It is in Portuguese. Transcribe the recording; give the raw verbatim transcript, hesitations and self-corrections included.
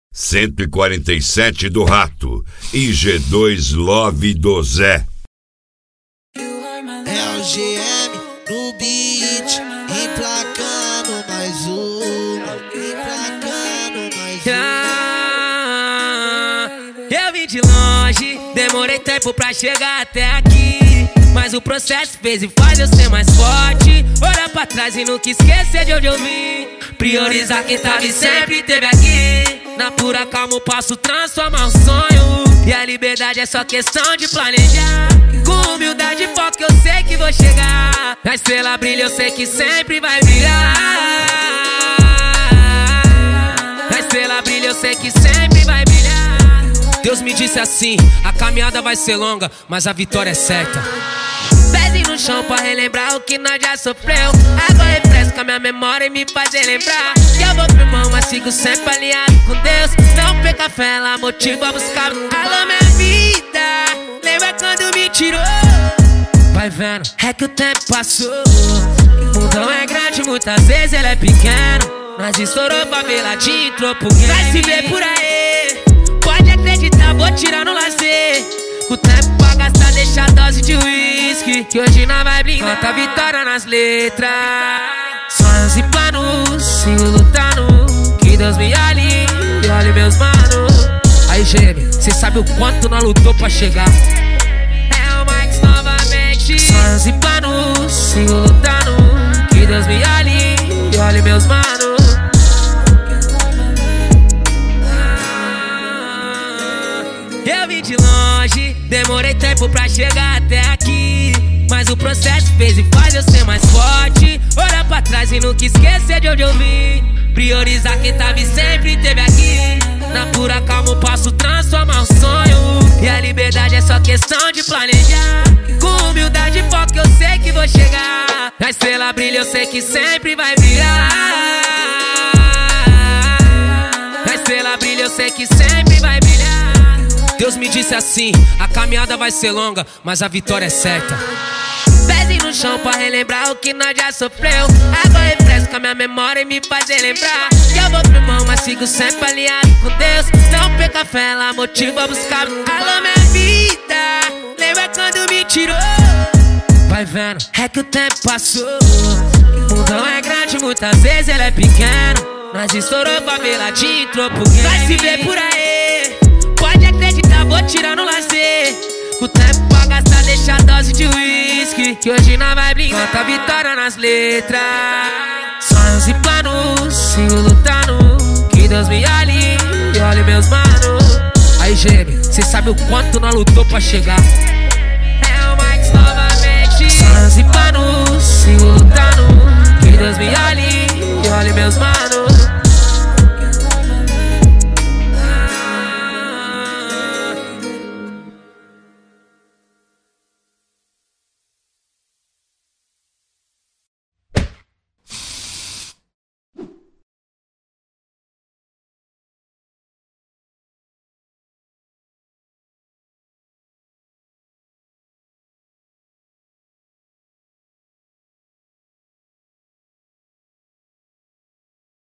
cento e quarenta e sete do Rato e G dois Love do Zé. É o G M no beat, emplacando mais uma, emplacando mais uma. Eu vim de longe, demorei tempo pra chegar até aqui, mas o processo fez e faz eu ser mais forte. Olhar pra trás e nunca esquecer de onde eu vim, priorizar quem tava e sempre teve aqui. Na pura calma eu posso transformar um sonho, e a liberdade é só questão de planejar. Com humildade e foco eu sei que vou chegar, a estrela brilha eu sei que sempre vai brilhar. A estrela brilha eu sei que sempre vai brilhar. Deus me disse assim, a caminhada vai ser longa, mas a vitória é certa. Pezinho no chão pra relembrar o que nós já sofreu. Água refresca minha memória e me faz lembrar que eu vou firmão, mas sigo sempre alinhado com Deus. Não perca a fé, ela motiva a buscar. Alô minha vida, lembra quando me tirou? Vai vendo, é que o tempo passou. O mundão é grande, muitas vezes ele é pequeno. Nós estourou faveladinho, entrou pro game. Vai se ver por aí, pode acreditar, vou tirar no lazer. O tempo pra gastar, deixa a dose de whisky, que hoje nós vai brincar. Canta vitória nas letras, sonhos e planos, sigo lutando, que Deus me olhe e olhe meus manos. Aí G M, cê sabe o quanto nós lutou pra chegar. É o Max novamente. Sonhos e planos, sigo lutando, que Deus me olhe e olhe meus manos. Eu vim de longe, demorei tempo pra chegar até aqui, mas o processo fez e faz eu ser mais forte. Olhar pra trás e nunca esquecer de onde eu vim, priorizar quem tava e sempre teve aqui. Na pura calma eu posso transformar um sonho, e a liberdade é só questão de planejar. Com humildade e foco eu sei que vou chegar, a estrela brilha eu sei que sempre vai brilhar. A estrela brilha eu sei que sempre vai brilhar. Deus me disse assim, a caminhada vai ser longa, mas a vitória é certa. Pezinho no chão pra relembrar o que nós já sofreu. Água refresca minha memória e me faz lembrar que eu vou firmão, mas sigo sempre alinhado com Deus. Não perca a fé, ela motiva a buscar. Alô minha vida, lembra quando me tirou? Vai vendo, é que o tempo passou. O mundão é grande, muitas vezes ele é pequeno. Nós estourou faveladinho, entrou pro game. Vai se ver por aí, pode acreditar, vou tirar no lazer. O tempo pra gastar, deixa a dose de whisky, que hoje nós vai brincar. Canta vitória nas letras, sonhos e planos, sigo lutando, que Deus me olhe e olhe meus manos. Aí G M, cê sabe o quanto nós lutou pra chegar. É o Max novamente. Sonhos e planos,